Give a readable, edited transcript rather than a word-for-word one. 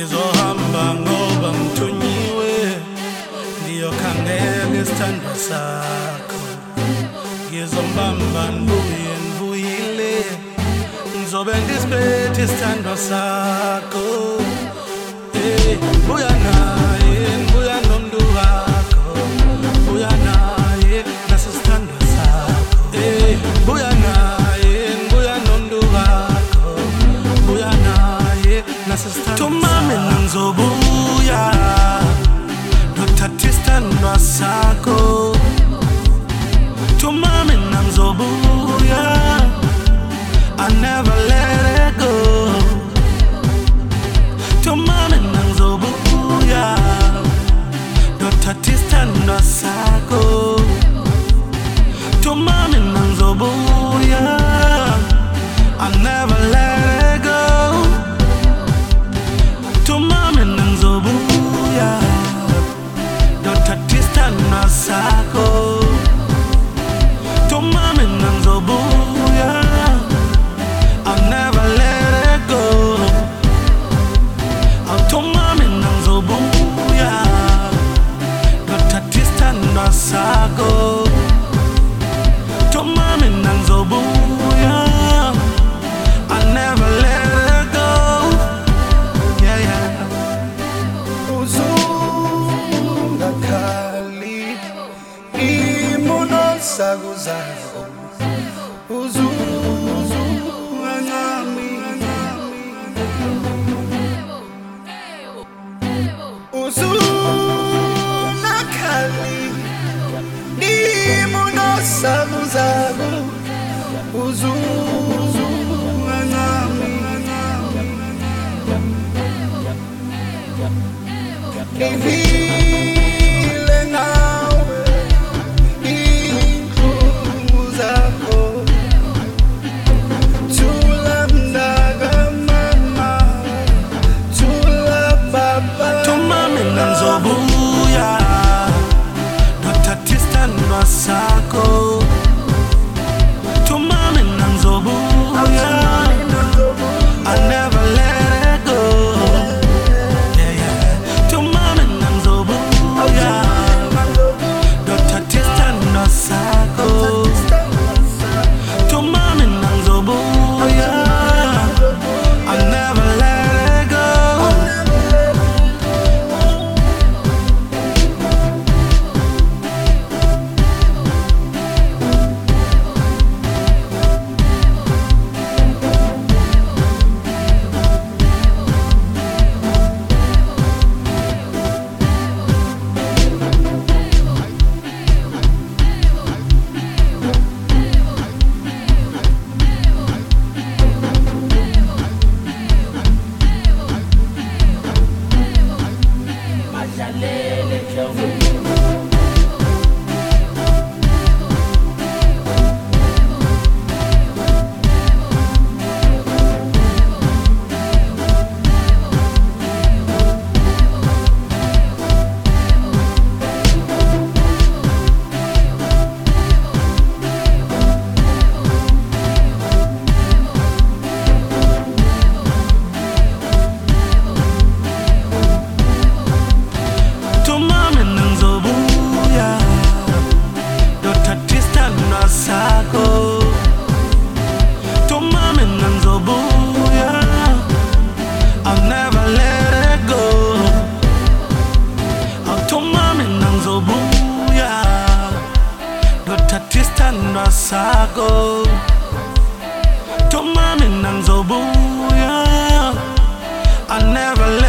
Ngizohamba ngoba ngithunyiwe, ngiyokhangela isithandwa sakho. Ngizombamba ngibuyile, ngizobe ngisiphethe isithandwa sakho. Buya naye, buya nomntu wakho, buya naye naso isithandwa sakho. Buya naye, buya nomntu wakho, buya naye naso isithandwa sakho. Tumame ngizobuya, ndothatha isithandwa sakho. Tumame ngizobuya, I never let it go. Tumame ngizobuya, ndothatha isithandwa sakho. Tumame ngizobuya, I never let it go. Tumame ngizobuya, ndothatha isithandwa sakho. Tumame ngizobuya, I'll never let it go. Tumame ngizobuya, ndothatha isithandwa sakho. Tumame ngizobuya, I'll never let it go. Yeah, yeah. Uzungakhali imono sakuzako, uzungancami, uzungakhali imono sakuzako, uzungancami. Ngivile ngawe inhlungu zakho, thula mnaka mama, thula baba. Tumame ngizobuya, ndothatha isithandwa sakho. Tumame ngizobuya, I never let it go. Yeah, yeah. Tumame ngizobuya, ndothatha isithandwa sakho. Tumame ngizobuya, I never let it go. Tumame ngizobuya, ndothatha isithandwa sakho. Tumame ngizobuya, I'll never let it go. Tumame ngizobuya, ndothatha isithandwa sakho. Tumame ngizobuya, I never let